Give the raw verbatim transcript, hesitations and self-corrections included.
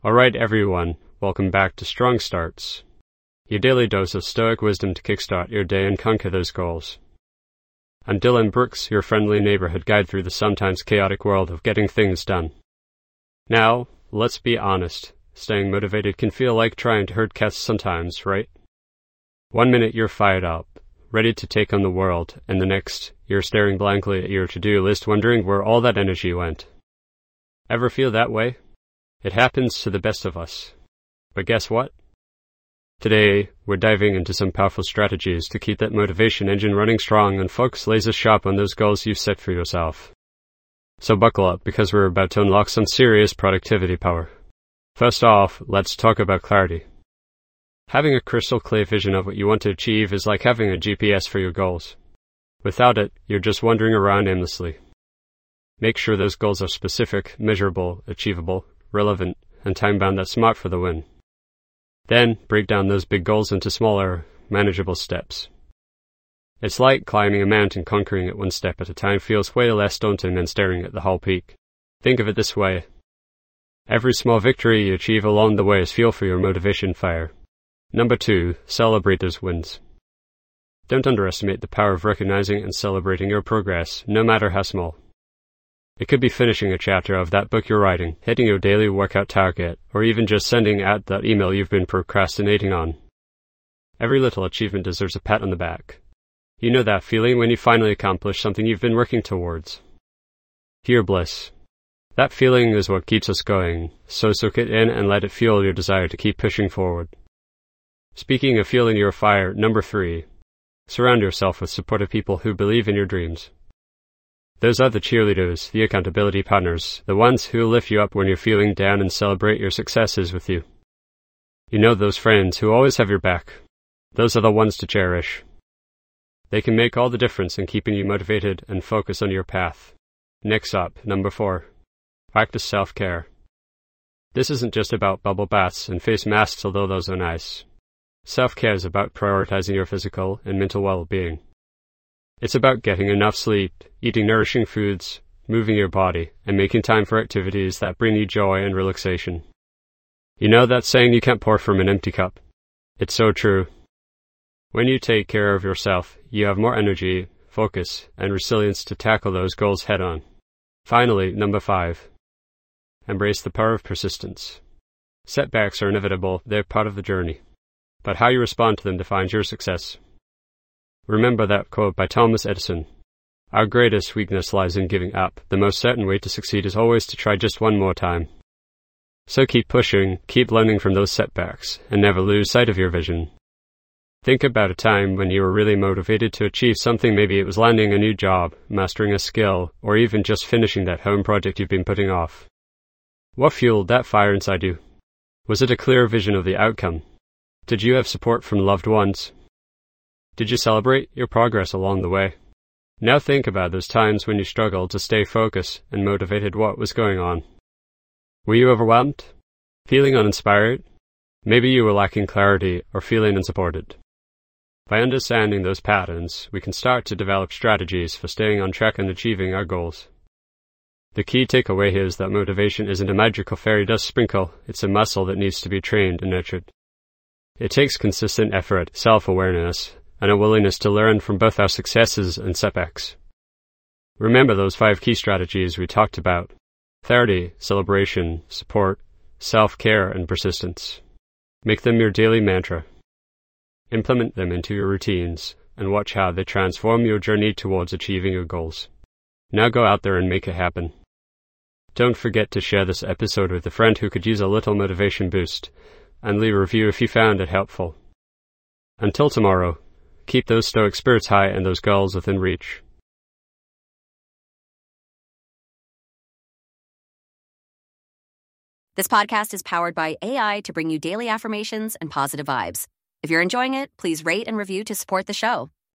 Alright everyone, welcome back to Strong Starts, your daily dose of stoic wisdom to kickstart your day and conquer those goals. I'm Dylan Brooks, your friendly neighborhood guide through the sometimes chaotic world of getting things done. Now, let's be honest, staying motivated can feel like trying to herd cats sometimes, right? One minute you're fired up, ready to take on the world, and the next, you're staring blankly at your to-do list wondering where all that energy went. Ever feel that way? It happens to the best of us. But guess what? Today, we're diving into some powerful strategies to keep that motivation engine running strong and focus laser sharp on those goals you've set for yourself. So buckle up, because we're about to unlock some serious productivity power. First off, let's talk about clarity. Having a crystal clear vision of what you want to achieve is like having a G P S for your goals. Without it, you're just wandering around aimlessly. Make sure those goals are specific, measurable, achievable, relevant, and time-bound. That's smart for the win. Then, break down those big goals into smaller, manageable steps. It's like climbing a mountain. Conquering it one step at a time feels way less daunting than staring at the whole peak. Think of it this way. Every small victory you achieve along the way is fuel for your motivation fire. Number two, celebrate those wins. Don't underestimate the power of recognizing and celebrating your progress, no matter how small. It could be finishing a chapter of that book you're writing, hitting your daily workout target, or even just sending out that email you've been procrastinating on. Every little achievement deserves a pat on the back. You know that feeling when you finally accomplish something you've been working towards. Pure bliss. That feeling is what keeps us going, so soak it in and let it fuel your desire to keep pushing forward. Speaking of fueling your fire, number three, surround yourself with supportive people who believe in your dreams. Those are the cheerleaders, the accountability partners, the ones who lift you up when you're feeling down and celebrate your successes with you. You know those friends who always have your back. Those are the ones to cherish. They can make all the difference in keeping you motivated and focused on your path. Next up, number four, practice self-care. This isn't just about bubble baths and face masks, although those are nice. Self-care is about prioritizing your physical and mental well-being. It's about getting enough sleep, eating nourishing foods, moving your body, and making time for activities that bring you joy and relaxation. You know that saying, you can't pour from an empty cup? It's so true. When you take care of yourself, you have more energy, focus, and resilience to tackle those goals head-on. Finally, number five, embrace the power of persistence. Setbacks are inevitable, they're part of the journey. But how you respond to them defines your success. Remember that quote by Thomas Edison. Our greatest weakness lies in giving up. The most certain way to succeed is always to try just one more time. So keep pushing, keep learning from those setbacks, and never lose sight of your vision. Think about a time when you were really motivated to achieve something. Maybe it was landing a new job, mastering a skill, or even just finishing that home project you've been putting off. What fueled that fire inside you? Was it a clear vision of the outcome? Did you have support from loved ones? Did you celebrate your progress along the way? Now think about those times when you struggled to stay focused and motivated. What was going on? Were you overwhelmed? Feeling uninspired? Maybe you were lacking clarity or feeling unsupported. By understanding those patterns, we can start to develop strategies for staying on track and achieving our goals. The key takeaway here is that motivation isn't a magical fairy dust sprinkle. It's a muscle that needs to be trained and nurtured. It takes consistent effort, self-awareness, and a willingness to learn from both our successes and setbacks. Remember those five key strategies we talked about: clarity, celebration, support, self-care, and persistence. Make them your daily mantra. Implement them into your routines, and watch how they transform your journey towards achieving your goals. Now go out there and make it happen. Don't forget to share this episode with a friend who could use a little motivation boost, and leave a review if you found it helpful. Until tomorrow, keep those stoic spirits high and those goals within reach. This podcast is powered by A I to bring you daily affirmations and positive vibes. If you're enjoying it, please rate and review to support the show.